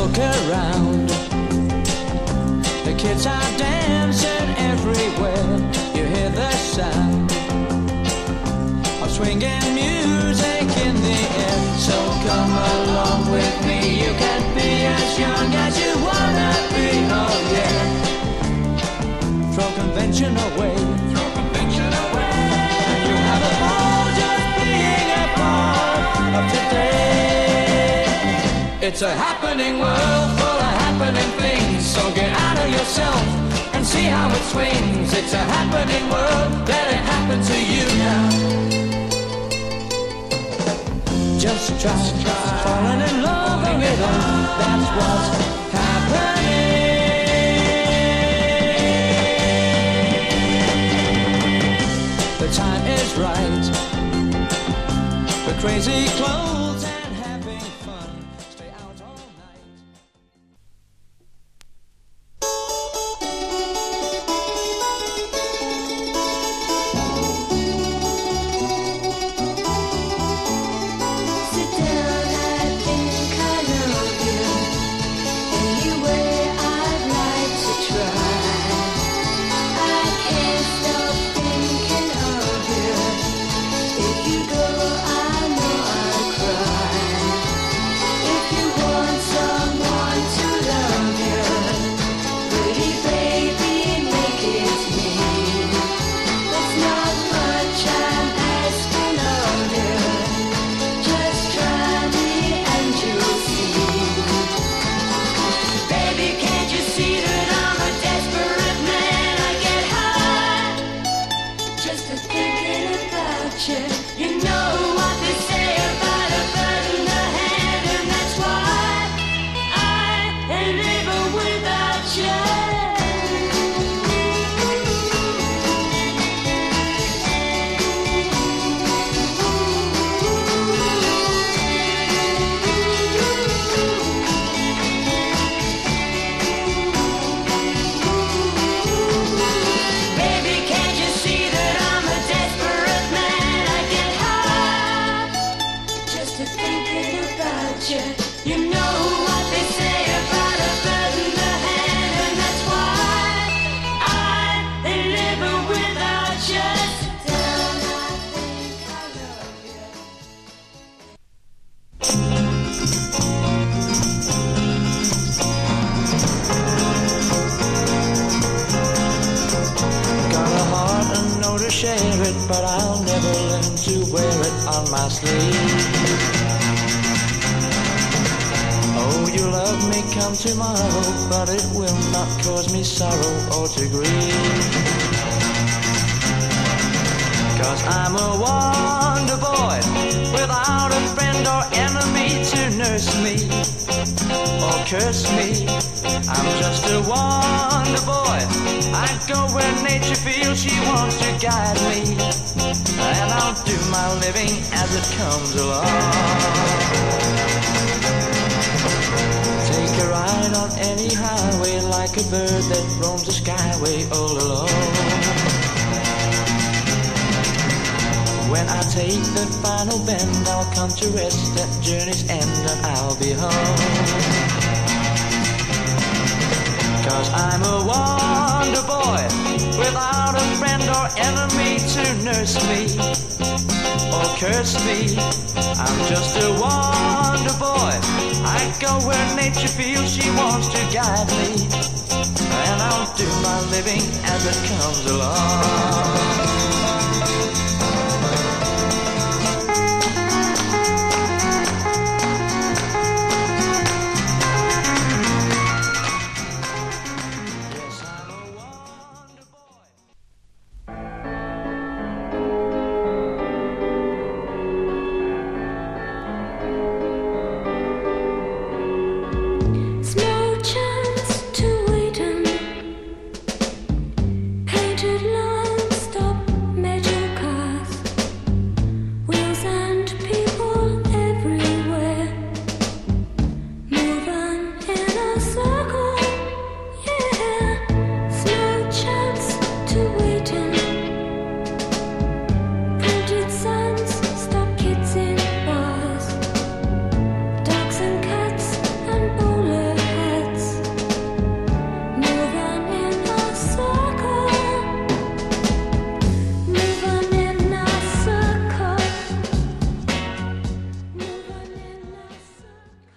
look around. The kids are dancing everywhere. You hear the sound of swinging music in the air. So come along with me. You can be as young as you wanna be. Oh yeah. Throw convention away. Throw convention away. And you have a ball just being a part of today. It's a happening world full of happening things. So get out of yourself and see how it swings. It's a happening world, let it happen to you now. Just try falling in love with rhythm. That's what's happening. The time is right for crazy clothes and having fun. Stay out all night. Sit down, I think I love you. Any way I'd like to try. I can't stop thinking of you. If you go, I know I'll cry. If you want someone to love you, pretty baby, make it me. That's not much I'm asking of you. Just try me and you'll see. Baby, can't you see that I'm a desperate man? I get high just to thinking about you. You know what they say about a bird in the hand, and that's why I ain't living without you. Baby, can't you see that I'm a desperate man? I get high just to thinking about you. You know what they say about a bird in the hand, and that's why I ain't living without you. Sit down, I think I love you. Got a heart and know to share it, but I'll never learn to wear it on my sleeve. Oh, you love me, come tomorrow, but it will not cause me sorrow or to grieve. 'Cause I'm a wonder boy, without a friend or enemy to nurse me or curse me. I'm just a wonder boy. I go where nature feels she wants to guide me, and I'll do my living as it comes along. Take a ride on any highway like a bird that roams the skyway all alone. When I take the final bend, I'll come to rest at journey's end, and I'll be home. 'Cause I'm a wonder boy, without a friend or enemy to nurse me or curse me. I'm just a wonder boy. I go where nature feels she wants to guide me, and I'll do my living as it comes along.